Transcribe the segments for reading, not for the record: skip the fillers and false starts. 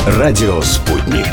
Радио «Спутник».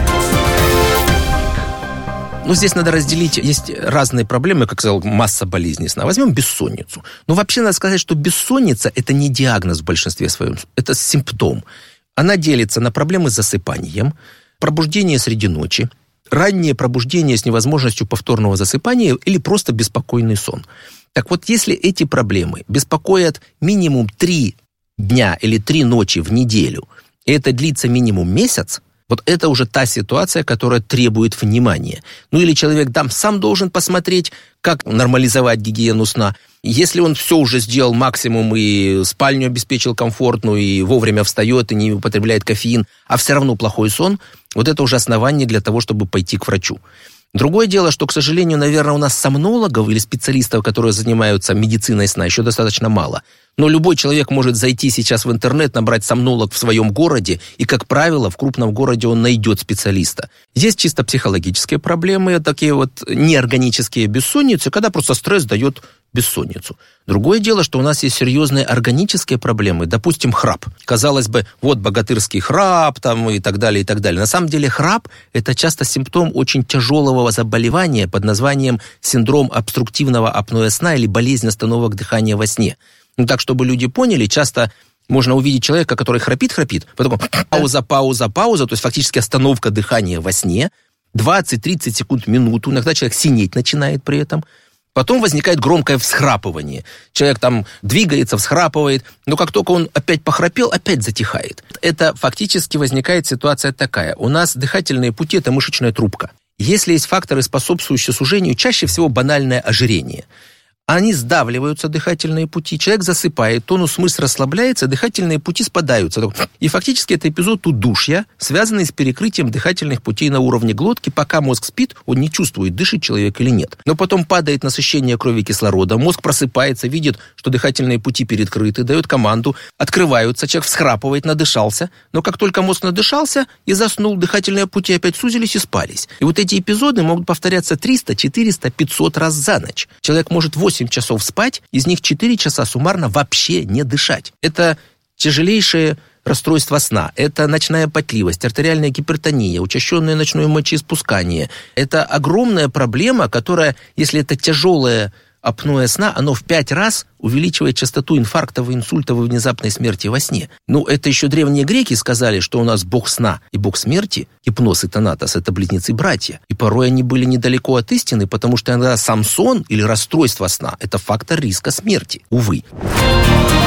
Здесь надо разделить, есть разные проблемы, как сказал, масса болезней сна. Возьмем бессонницу. Вообще надо сказать, что бессонница – это не диагноз в большинстве своем, это симптом. Она делится на проблемы с засыпанием, пробуждение среди ночи, раннее пробуждение с невозможностью повторного засыпания или просто беспокойный сон. Так вот, если эти проблемы беспокоят минимум 3 дня или 3 ночи в неделю, и это длится минимум месяц, вот это уже та ситуация, которая требует внимания. Или человек сам должен посмотреть, как нормализовать гигиену сна. Если он все уже сделал максимум и спальню обеспечил комфортную, и вовремя встает, и не употребляет кофеин, а все равно плохой сон, вот это уже основание для того, чтобы пойти к врачу. Другое дело, что, к сожалению, наверное, у нас сомнологов или специалистов, которые занимаются медициной сна, еще достаточно мало. Но любой человек может зайти сейчас в интернет, набрать сомнолог в своем городе, и, как правило, в крупном городе он найдет специалиста. Есть чисто психологические проблемы, такие неорганические бессонницы, когда просто стресс дает бессонницу. Другое дело, что у нас есть серьезные органические проблемы, допустим, храп. Казалось бы, богатырский храп и так далее, и так далее. На самом деле храп – это часто симптом очень тяжелого заболевания под названием синдром обструктивного апноэ сна или болезнь остановок дыхания во сне. Так, чтобы люди поняли, часто можно увидеть человека, который храпит, потом пауза, то есть фактически остановка дыхания во сне, 20-30 секунд, минуту, иногда человек синеть начинает при этом. Потом возникает громкое всхрапывание. Человек двигается, всхрапывает, но как только он опять похрапел, опять затихает. Это фактически возникает ситуация такая. У нас дыхательные пути – это мышечная трубка. Если есть факторы, способствующие сужению, чаще всего банальное ожирение. Они сдавливаются, дыхательные пути, человек засыпает, тонус мышц расслабляется, дыхательные пути спадаются. И фактически это эпизод удушья, связанный с перекрытием дыхательных путей на уровне глотки. Пока мозг спит, он не чувствует, дышит человек или нет. Но потом падает насыщение крови кислородом, мозг просыпается, видит, что дыхательные пути перекрыты, дает команду, открываются, человек всхрапывает, надышался. Но как только мозг надышался и заснул, дыхательные пути опять сузились и спались. И вот эти эпизоды могут повторяться 300, 400, 500 раз за ночь. Человек может 8 часов спать, из них 4 часа суммарно вообще не дышать. Это тяжелейшее расстройство сна, это ночная потливость, артериальная гипертония, учащенное ночное мочеиспускание. Это огромная проблема, которая, если это тяжелое апноэ сна, оно в 5 раз увеличивает частоту инфарктов, инсультов и внезапной смерти во сне. Это еще древние греки сказали, что у нас бог сна и бог смерти, гипноз и танатос, это близнецы-братья. И порой они были недалеко от истины, потому что иногда сам сон или расстройство сна – это фактор риска смерти, увы.